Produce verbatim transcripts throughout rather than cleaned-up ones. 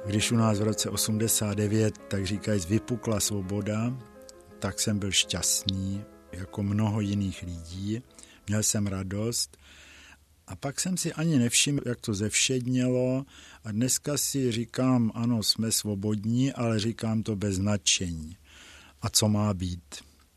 Když u nás v roce osmdesát devět, tak říkají, vypukla svoboda, tak jsem byl šťastný, jako mnoho jiných lidí. Měl jsem radost a pak jsem si ani nevšiml, jak to zevšednělo a dneska si říkám, ano, jsme svobodní, ale říkám to bez nadšení. A co má být?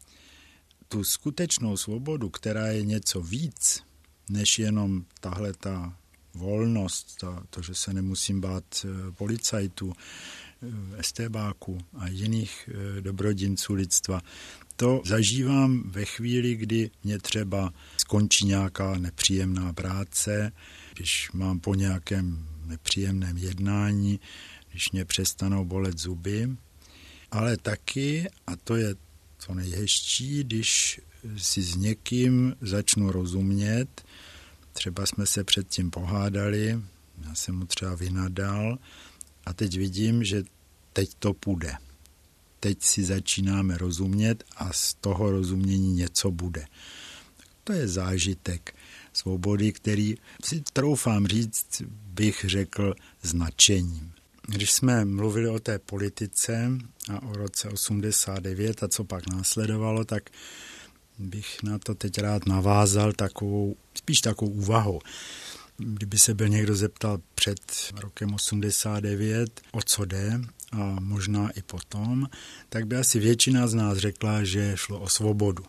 Tu skutečnou svobodu, která je něco víc, než jenom tahle ta volnost, to, to, že se nemusím bát policajtů, estébáků a jiných dobrodinců lidstva. To zažívám ve chvíli, kdy mě třeba skončí nějaká nepříjemná práce, když mám po nějakém nepříjemném jednání, když mě přestanou bolet zuby, ale taky, a to je to nejhezčí, když si s někým začnu rozumět, třeba jsme se předtím pohádali, já jsem mu třeba vynadal a teď vidím, že teď to půjde. Teď si začínáme rozumět a z toho rozumění něco bude. To je zážitek svobody, který si troufám říct, bych řekl, značením. Když jsme mluvili o té politice a o roce osmdesát devět a co pak následovalo, tak bych na to teď rád navázal takovou, spíš takovou úvahou. Kdyby se byl někdo zeptal před rokem osmdesát devět, o co jde, a možná i potom, tak by asi většina z nás řekla, že šlo o svobodu.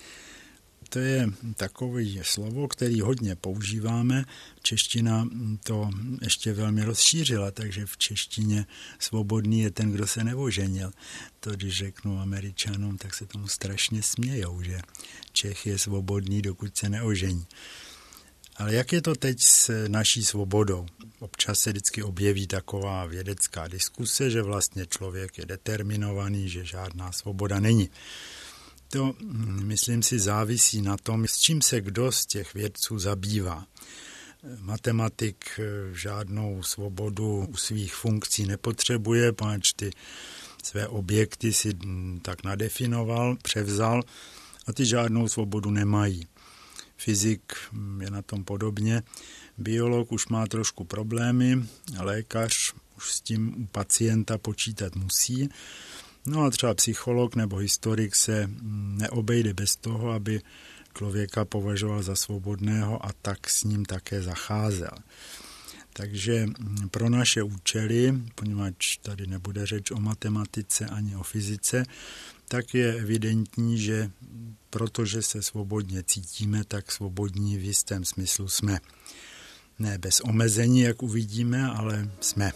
To je takové slovo, který hodně používáme. Čeština to ještě velmi rozšířila, takže v češtině svobodný je ten, kdo se neoženil. To, když řeknu Američanům, tak se tomu strašně smějou, že Čech je svobodný, dokud se neožení. Ale jak je to teď s naší svobodou? Občas se vždycky objeví taková vědecká diskuse, že vlastně člověk je determinovaný, že žádná svoboda není. To, myslím si, závisí na tom, s čím se kdo z těch vědců zabývá. Matematik žádnou svobodu u svých funkcí nepotřebuje, pač ty své objekty si tak nadefinoval, převzal a ty žádnou svobodu nemají. Fyzik je na tom podobně, biolog už má trošku problémy, lékař už s tím u pacienta počítat musí, no a třeba psycholog nebo historik se neobejde bez toho, aby člověka považoval za svobodného a tak s ním také zacházel. Takže pro naše účely, poněvadž tady nebude řeč o matematice ani o fyzice, tak je evidentní, že protože se svobodně cítíme, tak svobodní v jistém smyslu jsme. Ne bez omezení, jak uvidíme, ale jsme.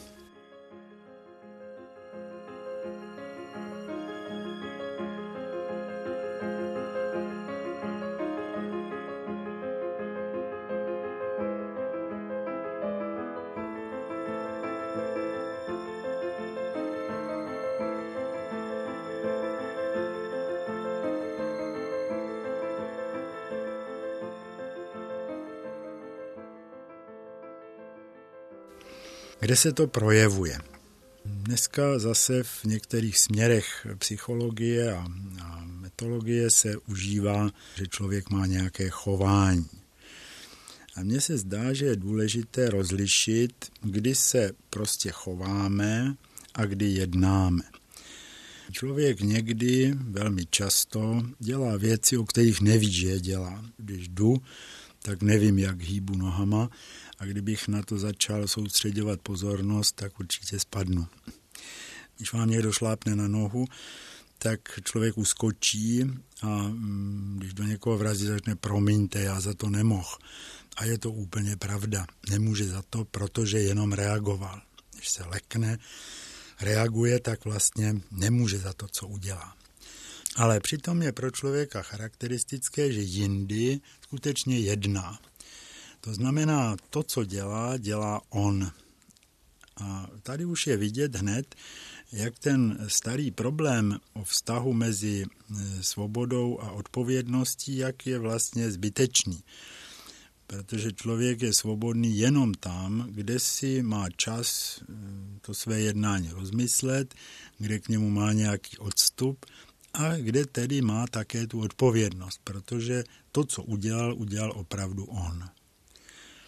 Kde se to projevuje? Dneska zase v některých směrech psychologie a, a metodologie se užívá, že člověk má nějaké chování. A mně se zdá, že je důležité rozlišit, kdy se prostě chováme a kdy jednáme. Člověk někdy, velmi často, dělá věci, o kterých neví, že je dělá. Když jdu, tak nevím, jak hýbu nohama, a kdybych na to začal soustředovat pozornost, tak určitě spadnu. Když vám někdo šlápne na nohu, tak člověk uskočí a když do někoho vrazí, začne promiňte, já za to nemohl. A je to úplně pravda. Nemůže za to, protože jenom reagoval. Když se lekne, reaguje, tak vlastně nemůže za to, co udělá. Ale přitom je pro člověka charakteristické, že jindy skutečně jedná. To znamená, to, co dělá, dělá on. A tady už je vidět hned, jak ten starý problém o vztahu mezi svobodou a odpovědností, jak je vlastně zbytečný. Protože člověk je svobodný jenom tam, kde si má čas to své jednání rozmyslet, kde k němu má nějaký odstup a kde tedy má také tu odpovědnost, protože to, co udělal, udělal opravdu on.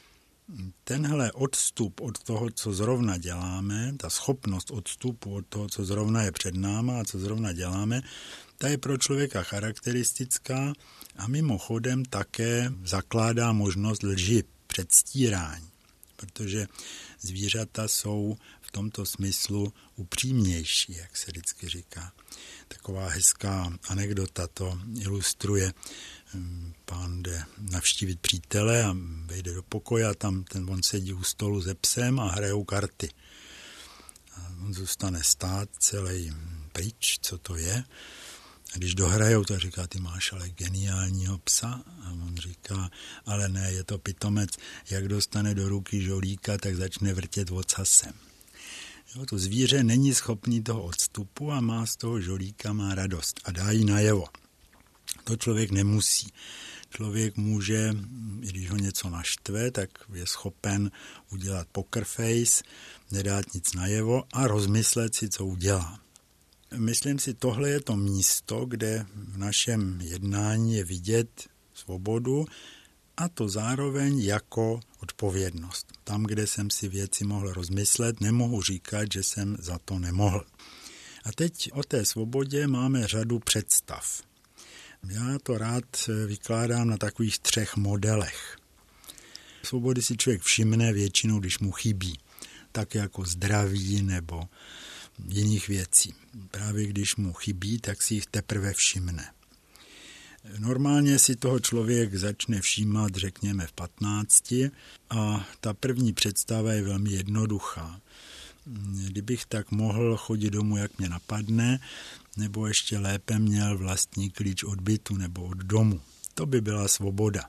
tenhle odstup od toho, co zrovna děláme, ta schopnost odstupu od toho, co zrovna je před náma a co zrovna děláme, ta je pro člověka charakteristická a mimochodem také zakládá možnost lži, předstírání, protože zvířata jsou v tomto smyslu upřímnější, jak se vždycky říká. Taková hezká anekdota to ilustruje. Pán jde navštívit přítele a vejde do pokoje a tam ten on sedí u stolu se psem a hrajou karty. A on zůstane stát celý pryč, co to je. A když dohrajou, tak říká, ty máš ale geniálního psa. A on říká, ale ne, je to pitomec. Jak dostane do ruky žolíka, tak začne vrtět ocasem. Jo, to zvíře není schopný toho odstupu a má z toho žolíka má radost a dá jí najevo. To člověk nemusí. Člověk může, i když ho něco naštve, tak je schopen udělat poker face, nedát nic najevo a rozmyslet si, co udělá. Myslím si, tohle je to místo, kde v našem jednání je vidět svobodu a to zároveň jako odpovědnost. Tam, kde jsem si věci mohl rozmyslet, nemohu říkat, že jsem za to nemohl. A teď o té svobodě máme řadu představ. Já to rád vykládám na takových třech modelech. Svobody si člověk všimne většinou, když mu chybí, tak jako zdraví nebo jiných věcí. Právě když mu chybí, tak si jich teprve všimne. Normálně si toho člověk začne všímat, řekněme, v patnácti a ta první představa je velmi jednoduchá. Kdybych tak mohl chodit domů, jak mě napadne, nebo ještě lépe měl vlastní klíč od bytu nebo od domu. To by byla svoboda.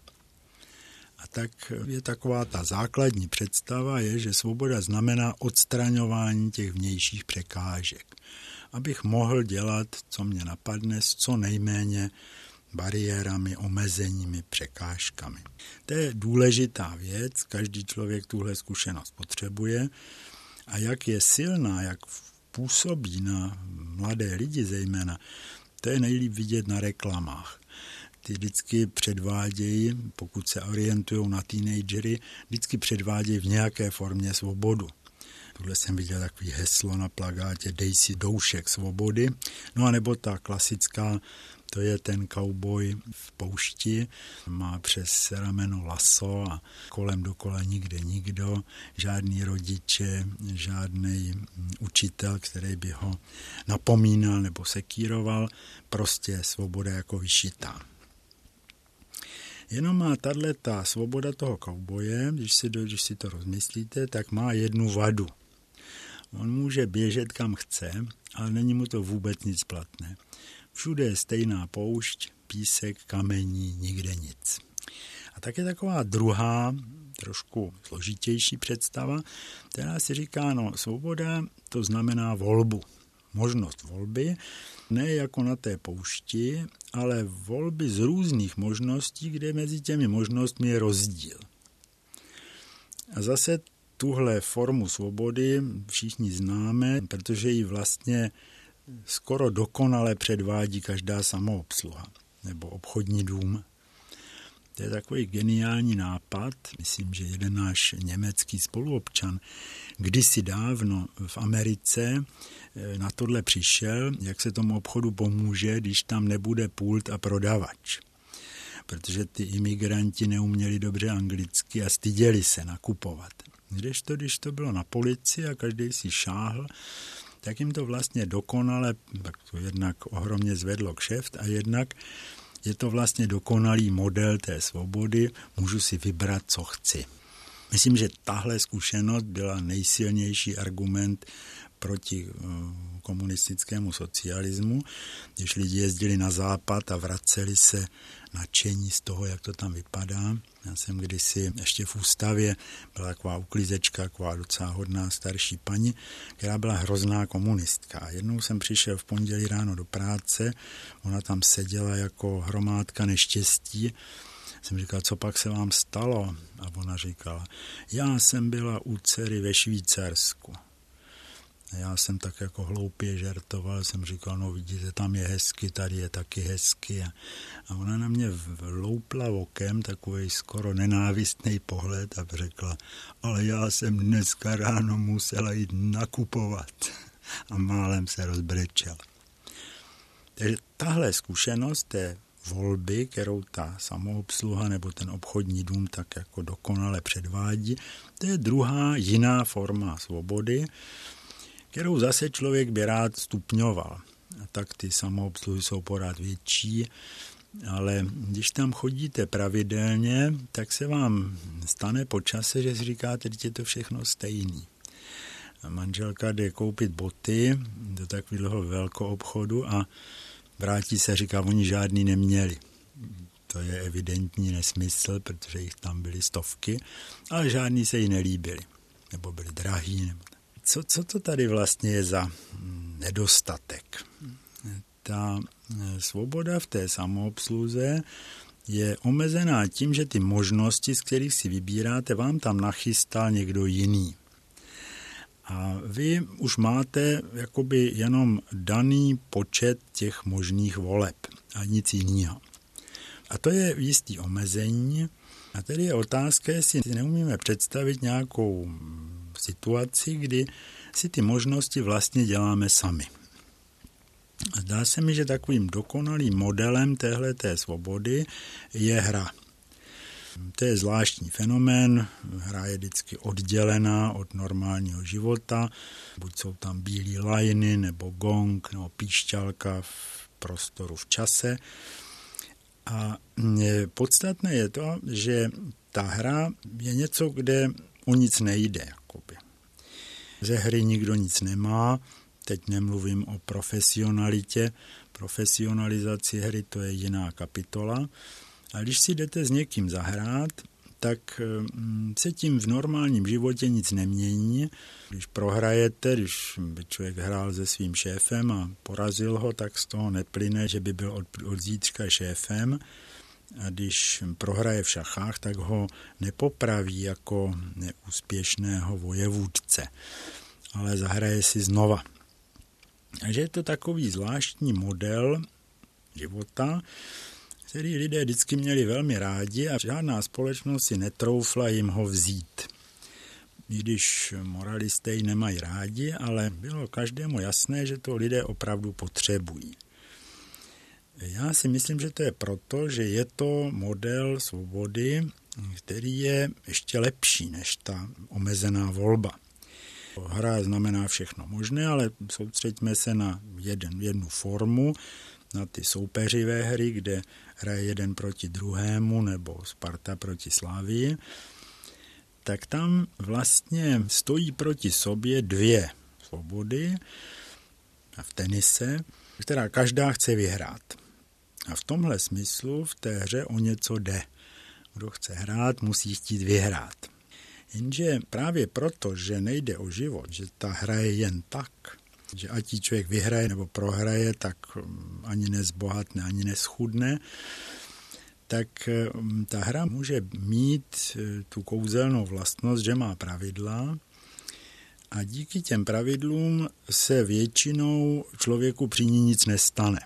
A tak je taková ta základní představa, je, že svoboda znamená odstraňování těch vnějších překážek. Abych mohl dělat, co mě napadne, s co nejméně bariérami, omezeními, překážkami. To je důležitá věc, každý člověk tuhle zkušenost potřebuje a jak je silná, jak působí na mladé lidi zejména, to je nejlíp vidět na reklamách. Ty vždycky předvádějí, pokud se orientují na teenagery, vždycky předvádějí v nějaké formě svobodu. Tohle jsem viděl takový heslo na plakátě dej si doušek svobody. No a nebo ta klasická, to je ten kauboj v poušti, má přes rameno laso a kolem dokola nikde nikdo, žádný rodiče, žádný učitel, který by ho napomínal nebo sekíroval, prostě svoboda jako vyšitá. Jenom má tato svoboda toho kauboje, když si, když si to rozmyslíte, tak má jednu vadu. On může běžet kam chce, ale není mu to vůbec nic platné. Všude je stejná poušť, písek, kamení, nikde nic. A tak je taková druhá, trošku složitější představa, která si říká, no svoboda to znamená volbu. Možnost volby, ne jako na té poušti, ale volby z různých možností, kde mezi těmi možnostmi je rozdíl. A zase tuhle formu svobody všichni známe, protože ji vlastně skoro dokonale předvádí každá samoobsluha nebo obchodní dům. To je takový geniální nápad, myslím, že jeden náš německý spoluobčan kdysi dávno v Americe na tohle přišel, jak se tomu obchodu pomůže, když tam nebude pult a prodavač. Protože ty imigranti neuměli dobře anglicky a styděli se nakupovat. Kdežto, když to bylo na policii a každý si šáhl, tak jim to vlastně dokonale, tak to jednak ohromně zvedlo kšeft a jednak je to vlastně dokonalý model té svobody, můžu si vybrat, co chci. Myslím, že tahle zkušenost byla nejsilnější argument proti komunistickému socialismu, když lidi jezdili na západ a vraceli se nadšení z toho, jak to tam vypadá. Já jsem kdysi ještě v ústavě, byla taková uklízečka, taková docela hodná starší paní, která byla hrozná komunistka. Jednou jsem přišel v pondělí ráno do práce, ona tam seděla jako hromádka neštěstí. Jsem říkal, co pak se vám stalo? A ona říkala, já jsem byla u dcery ve Švýcarsku. Já jsem tak jako hloupě žertoval, jsem říkal, no vidíte, tam je hezky, tady je taky hezky. A, a ona na mě vloupla okem, takový skoro nenávistný pohled a řekla, ale já jsem dneska ráno musela jít nakupovat. A málem se rozbrečela. Takže tahle zkušenost té volby, kterou ta samoobsluha nebo ten obchodní dům tak jako dokonale předvádí, to je druhá jiná forma svobody, kterou zase člověk by rád stupňoval. A tak ty samoobsluhy jsou pořád větší, ale když tam chodíte pravidelně, tak se vám stane po čase, že si říkáte, že je to všechno stejný. A manželka jde koupit boty do takového velkého obchodu a vrátí se a říká, oni žádný neměli. To je evidentní nesmysl, protože jich tam byly stovky, ale žádný se jí nelíbili, nebo byli drahý. Nebo... Co, co to tady vlastně je za nedostatek? Ta svoboda v té samoobsluze je omezená tím, že ty možnosti, z kterých si vybíráte, vám tam nachystal někdo jiný. A vy už máte jakoby jenom daný počet těch možných voleb a nic jiného. A to je jistý omezení. A tedy je otázka, jestli neumíme představit nějakou situaci, kdy si ty možnosti vlastně děláme sami. Zdá se mi, že takovým dokonalým modelem téhleté svobody je hra. To je zvláštní fenomén, hra je vždycky oddělená od normálního života, buď jsou tam bílé lajny, nebo gong, nebo píšťalka v prostoru, v čase. A podstatné je to, že ta hra je něco, kde o nic nejde. Jakoby. Ze hry nikdo nic nemá, teď nemluvím o profesionalitě, profesionalizaci hry, to je jiná kapitola. A když si jdete s někým zahrát, tak se tím v normálním životě nic nemění. Když prohrajete, když by člověk hrál se svým šéfem a porazil ho, tak z toho neplyne, že by byl od, od zítřka šéfem. A když prohraje v šachách, tak ho nepopraví jako neúspěšného vojevůdce, ale zahraje si znova. Takže je to takový zvláštní model života, který lidé vždycky měli velmi rádi a žádná společnost si netroufla jim ho vzít. I když moralisté ji nemají rádi, ale bylo každému jasné, že to lidé opravdu potřebují. Já si myslím, že to je proto, že je to model svobody, který je ještě lepší než ta omezená volba. Hra znamená všechno možné, ale soustřeďme se na jeden, jednu formu, na ty soupeřivé hry, kde hraje jeden proti druhému nebo Sparta proti Slavii, tak tam vlastně stojí proti sobě dvě svobody v tenise, která každá chce vyhrát. A v tomhle smyslu v té hře o něco jde. Kdo chce hrát, musí chtít vyhrát. Jenže právě proto, že nejde o život, že ta hra je jen tak, že ať ji člověk vyhraje nebo prohraje, tak ani nezbohatne, ani neschudne, tak ta hra může mít tu kouzelnou vlastnost, že má pravidla a díky těm pravidlům se většinou člověku při ní nic nestane.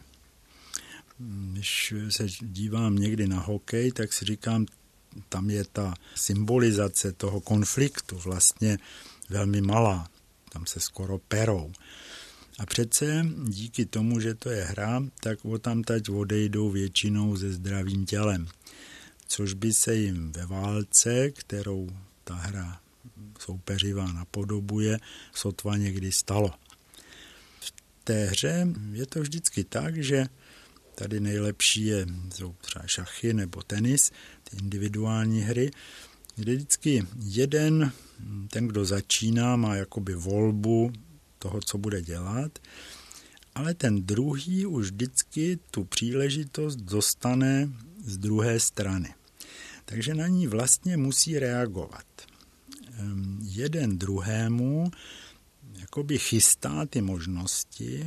Když se dívám někdy na hokej, tak si říkám, tam je ta symbolizace toho konfliktu vlastně velmi malá. Tam se skoro perou. A přece díky tomu, že to je hra, tak odtamtať odejdou většinou se zdravým tělem. Což by se jim ve válce, kterou ta hra soupeřivá napodobuje, sotva někdy stalo. V té hře je to vždycky tak, že tady nejlepší je, jsou třeba šachy nebo tenis, ty individuální hry, kde vždycky jeden, ten, kdo začíná, má jakoby volbu toho, co bude dělat, ale ten druhý už vždycky tu příležitost dostane z druhé strany. Takže na ní vlastně musí reagovat. Jeden druhému jakoby chystá ty možnosti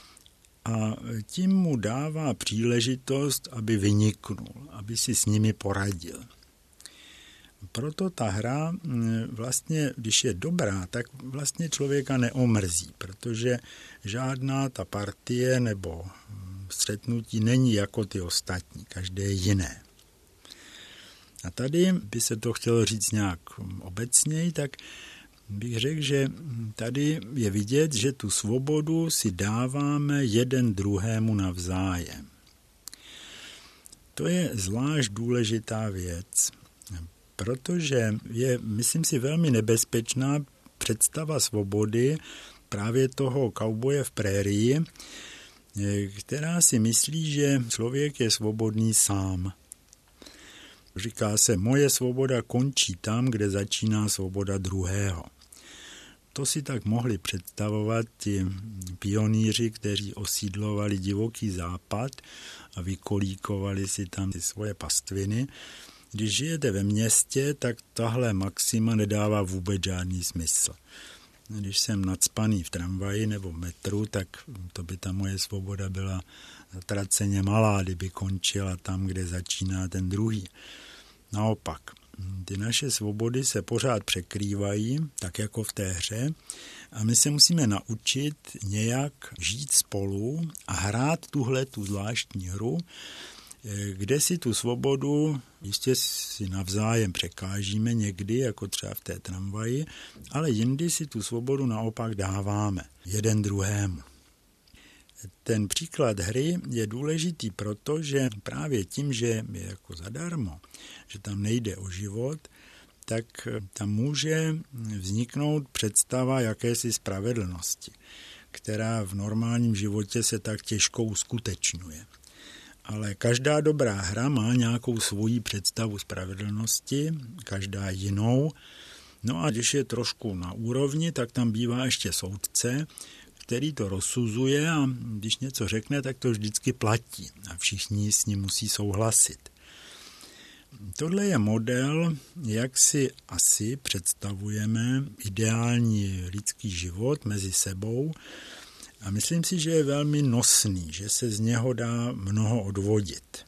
a tím mu dává příležitost, aby vyniknul, aby si s nimi poradil. proto ta hra vlastně, když je dobrá, tak vlastně člověka neomrzí, protože žádná ta partie nebo střetnutí není jako ty ostatní, každé je jiné. A tady by se to chtělo říct nějak obecněji, tak bych řekl, že tady je vidět, že tu svobodu si dáváme jeden druhému navzájem. To je zvlášť důležitá věc, protože je, myslím si, velmi nebezpečná představa svobody právě toho kauboje v prérii, která si myslí, že člověk je svobodný sám. Říká se, moje svoboda končí tam, kde začíná svoboda druhého. To si tak mohli představovat ti pionýři, kteří osídlovali divoký západ a vykolíkovali si tam ty svoje pastviny. Když žijete ve městě, tak tahle maxima nedává vůbec žádný smysl. Když jsem nacpaný v tramvaji nebo v metru, tak to by ta moje svoboda byla zatraceně malá, kdyby končila tam, kde začíná ten druhý. Naopak, ty naše svobody se pořád překrývají, tak jako v té hře, a my se musíme naučit nějak žít spolu a hrát tuhle tu zvláštní hru, kde si tu svobodu jistě si navzájem překážíme někdy, jako třeba v té tramvaji, ale jindy si tu svobodu naopak dáváme jeden druhému. Ten příklad hry je důležitý proto, že právě tím, že je jako zadarmo, že tam nejde o život, tak tam může vzniknout představa jakési spravedlnosti, která v normálním životě se tak těžko uskutečňuje. Ale každá dobrá hra má nějakou svoji představu spravedlnosti, každá jinou. No a když je trošku na úrovni, tak tam bývá ještě soudce, který to rozsuzuje a když něco řekne, tak to vždycky platí a všichni s ním musí souhlasit. Tohle je model, jak si asi představujeme ideální lidský život mezi sebou a myslím si, že je velmi nosný, že se z něho dá mnoho odvodit.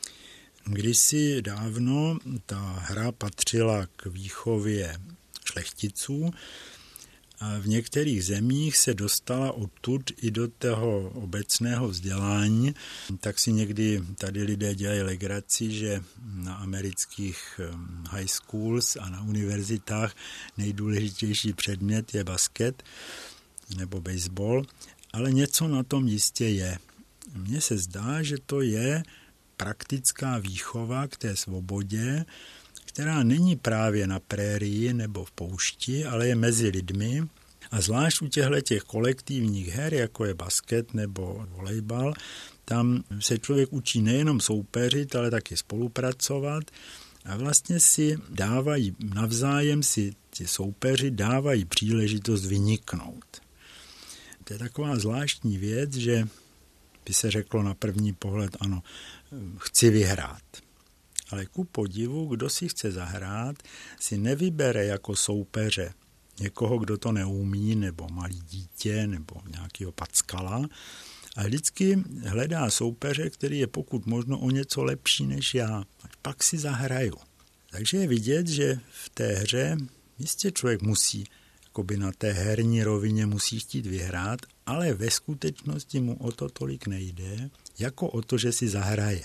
Kdysi dávno ta hra patřila k výchově šlechticů, a v některých zemích se dostala odtud i do toho obecného vzdělání, tak si někdy tady lidé dělají legraci, že na amerických high schools a na univerzitách nejdůležitější předmět je basket nebo baseball, ale něco na tom jistě je. Mně se zdá, že to je praktická výchova k té svobodě, která není právě na prérii nebo v poušti, ale je mezi lidmi. A zvlášť u těchto kolektivních her, jako je basket nebo volejbal, tam se člověk učí nejenom soupeřit, ale taky spolupracovat a vlastně si dávají, navzájem si ti soupeři dávají příležitost vyniknout. To je taková zvláštní věc, že by se řeklo na první pohled, ano, chci vyhrát. Ale ku podivu, kdo si chce zahrát, si nevybere jako soupeře někoho, kdo to neumí, nebo malý dítě, nebo nějakého packala, a vždycky hledá soupeře, který je pokud možno o něco lepší než já. Pak si zahraju. Takže je vidět, že v té hře jistě člověk musí, jakoby na té herní rovině musí chtít vyhrát, ale ve skutečnosti mu o to tolik nejde, jako o to, že si zahraje.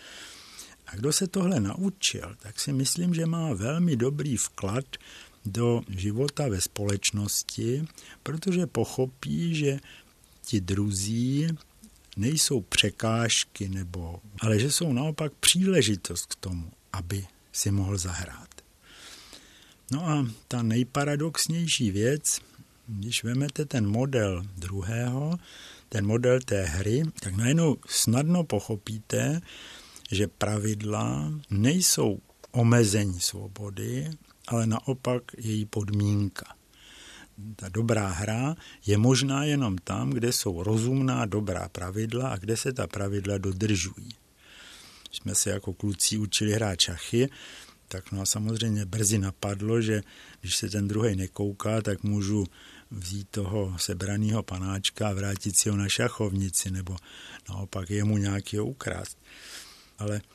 A kdo se tohle naučil, tak si myslím, že má velmi dobrý vklad do života ve společnosti, protože pochopí, že ti druzí nejsou překážky, nebo, ale že jsou naopak příležitost k tomu, aby si mohl zahrát. No a ta nejparadoxnější věc, když vezmete ten model druhého, ten model té hry, tak najednou snadno pochopíte, že pravidla nejsou omezení svobody, ale naopak její podmínka. Ta dobrá hra je možná jenom tam, kde jsou rozumná dobrá pravidla a kde se ta pravidla dodržují. Když jsme se jako kluci učili hrát šachy, tak no a samozřejmě brzy napadlo, že když se ten druhej nekouká, tak můžu vzít toho sebraného panáčka a vrátit si ho na šachovnici, nebo naopak jemu nějakého ukrást. Ale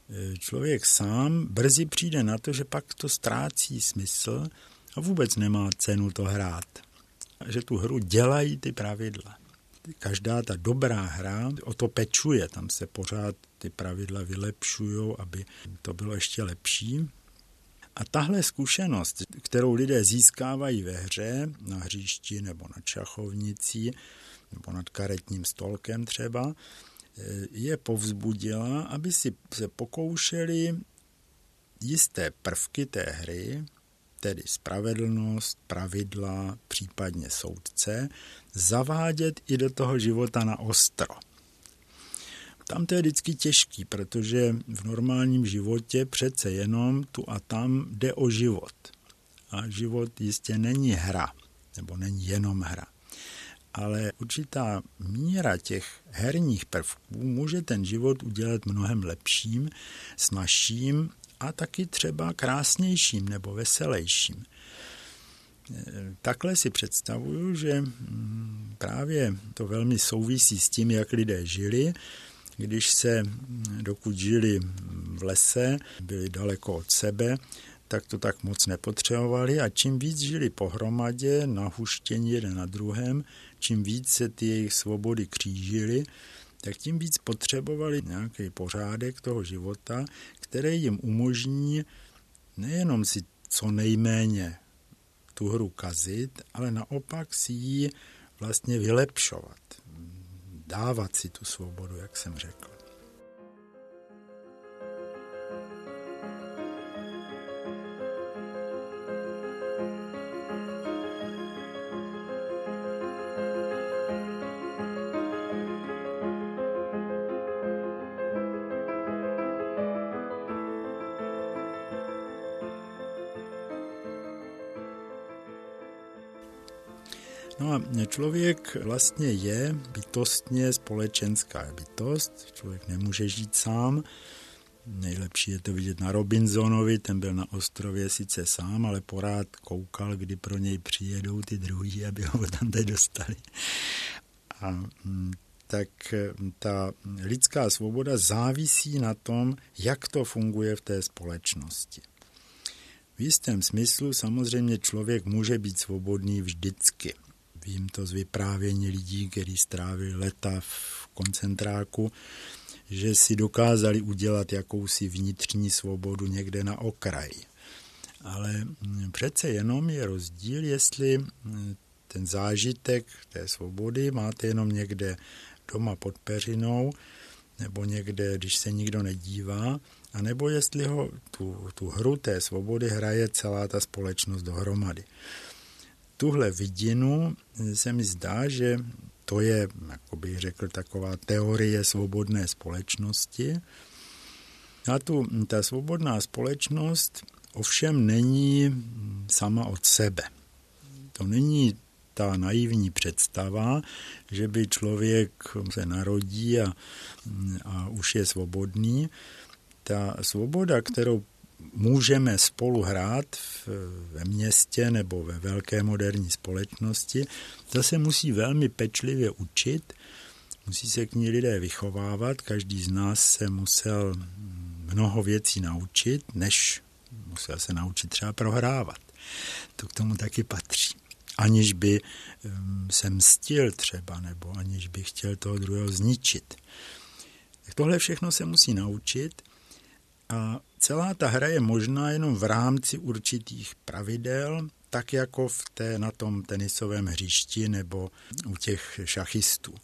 člověk sám brzy přijde na to, že pak to ztrácí smysl a vůbec nemá cenu to hrát. Že tu hru dělají ty pravidla. Každá ta dobrá hra o to pečuje, tam se pořád ty pravidla vylepšují, aby to bylo ještě lepší. A tahle zkušenost, kterou lidé získávají ve hře, na hřišti nebo na šachovnici, nebo nad karetním stolkem třeba, je povzbudila, aby si se pokoušeli jisté prvky té hry, tedy spravedlnost, pravidla, případně soudce, zavádět i do toho života na ostro. Tam to je vždycky těžký, protože v normálním životě přece jenom tu a tam jde o život. A život jistě není hra, nebo není jenom hra. Ale určitá míra těch herních prvků může ten život udělat mnohem lepším, snazším a taky třeba krásnějším nebo veselejším. Takhle si představuju, že právě to velmi souvisí s tím, jak lidé žili. Když se, dokud žili v lese, byli daleko od sebe, tak to tak moc nepotřebovali a čím víc žili pohromadě, nahuštění jeden na druhém, čím víc se ty jejich svobody křížily, tak tím víc potřebovali nějaký pořádek toho života, který jim umožní nejenom si co nejméně tu hru kazit, ale naopak si ji vlastně vylepšovat, dávat si tu svobodu, jak jsem řekl. No a člověk vlastně je bytostně společenská bytost, člověk nemůže žít sám, nejlepší je to vidět na Robinsonovi, ten byl na ostrově sice sám, ale porád koukal, kdy pro něj přijedou ty druhý, aby ho tam teď dostali. A tak ta lidská svoboda závisí na tom, jak to funguje v té společnosti. V jistém smyslu samozřejmě člověk může být svobodný vždycky. Vím to z vyprávění lidí, kteří strávili leta v koncentráku, že si dokázali udělat jakousi vnitřní svobodu někde na okraji. Ale přece jenom je rozdíl, jestli ten zážitek té svobody máte jenom někde doma pod peřinou, nebo někde, když se nikdo nedívá, anebo jestli ho tu, tu hru té svobody hraje celá ta společnost dohromady. Tuhle vidinu se mi zdá, že to je, jak bych řekl, taková teorie svobodné společnosti. A tu, ta svobodná společnost ovšem není sama od sebe. To není ta naivní představa, že by člověk se narodí a, a už je svobodný. Ta svoboda, kterou můžeme spolu hrát ve městě nebo ve velké moderní společnosti, to se musí velmi pečlivě učit, musí se k ní lidé vychovávat, každý z nás se musel mnoho věcí naučit, než musel se naučit třeba prohrávat. To k tomu taky patří. Aniž by se mstil třeba, nebo aniž by chtěl toho druhého zničit. Tak tohle všechno se musí naučit a celá ta hra je možná jenom v rámci určitých pravidel, tak jako v té, na tom tenisovém hřišti nebo u těch šachistů.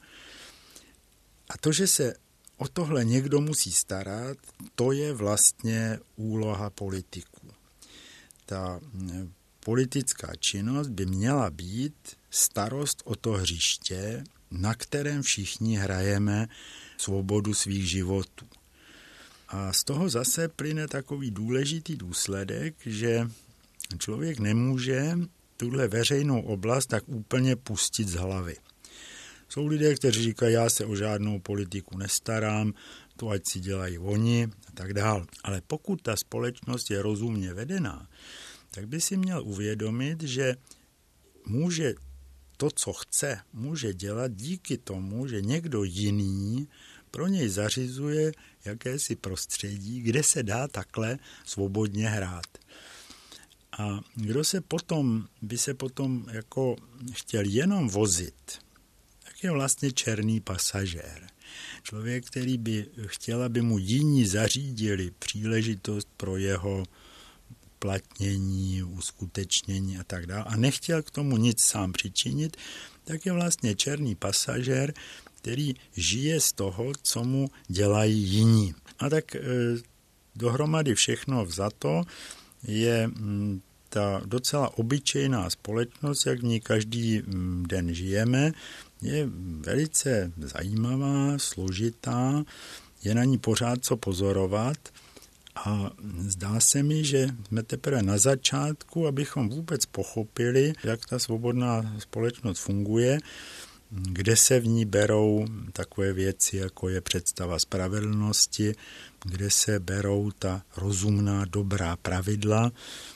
A to, že se o tohle někdo musí starat, to je vlastně úloha politiků. Ta politická činnost by měla být starost o to hřiště, na kterém všichni hrajeme svobodu svých životů. A z toho zase plyne takový důležitý důsledek, že člověk nemůže tuhle veřejnou oblast tak úplně pustit z hlavy. Jsou lidé, kteří říkají, já se o žádnou politiku nestarám, to ať si dělají oni a tak dál. Ale pokud ta společnost je rozumně vedená, tak by si měl uvědomit, že může to, co chce, může dělat díky tomu, že někdo jiný pro něj zařizuje jakési prostředí, kde se dá takhle svobodně hrát. A kdo se potom, by se potom jako chtěl jenom vozit, tak je vlastně černý pasažér. Člověk, který by chtěl, aby mu jiní zařídili příležitost pro jeho uplatnění, uskutečnění a tak dále a nechtěl k tomu nic sám přičinit, tak je vlastně černý pasažér, který žije z toho, co mu dělají jiní. A tak e, dohromady všechno vzato je m, ta docela obyčejná společnost, jak v ní každý m, den žijeme, je velice zajímavá, složitá, je na ní pořád co pozorovat a zdá se mi, že jsme teprve na začátku, abychom vůbec pochopili, jak ta svobodná společnost funguje, kde se v ní berou takové věci, jako je představa spravedlnosti, kde se berou ta rozumná, dobrá pravidla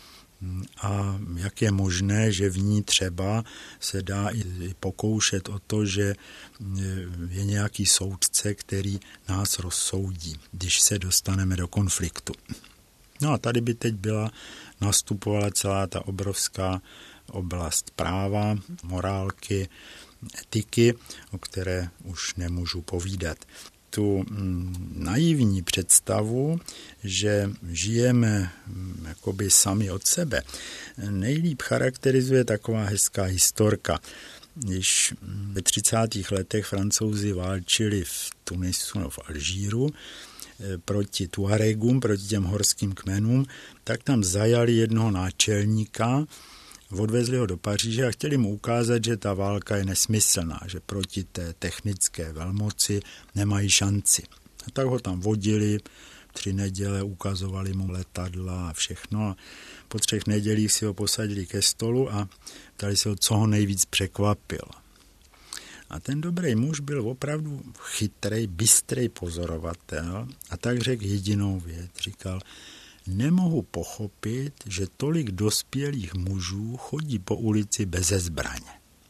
a jak je možné, že v ní třeba se dá i pokoušet o to, že je nějaký soudce, který nás rozsoudí, když se dostaneme do konfliktu. No a tady by teď byla, nastupovala celá ta obrovská oblast práva, morálky, etiky, o které už nemůžu povídat. Tu naivní představu, že žijeme jakoby sami od sebe, nejlíp charakterizuje taková hezká historka. Když ve třicátých letech Francouzi válčili v Tunisu nebo v Alžíru proti Tuaregům, proti těm horským kmenům, tak tam zajali jednoho náčelníka, odvezli ho do Paříže a chtěli mu ukázat, že ta válka je nesmyslná, že proti té technické velmoci nemají šanci. A tak ho tam vodili, tři neděle ukazovali mu letadla a všechno a po třech nedělích si ho posadili ke stolu a ptali se ho, co ho nejvíc překvapilo. A ten dobrý muž byl opravdu chytrej, bystrej pozorovatel a tak řekl jedinou věc. Říkal, nemohu pochopit, že tolik dospělých mužů chodí po ulici beze zbraně.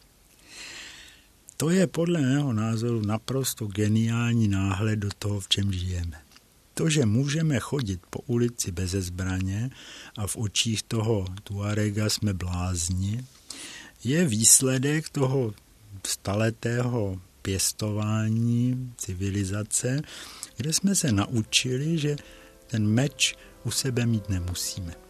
To je podle mého názoru naprosto geniální náhled do toho, v čem žijeme. To, že můžeme chodit po ulici beze zbraně a v očích toho Tuarega jsme blázni, je výsledek toho staletého pěstování civilizace, kde jsme se naučili, že ten meč u sebe mít nemusíme.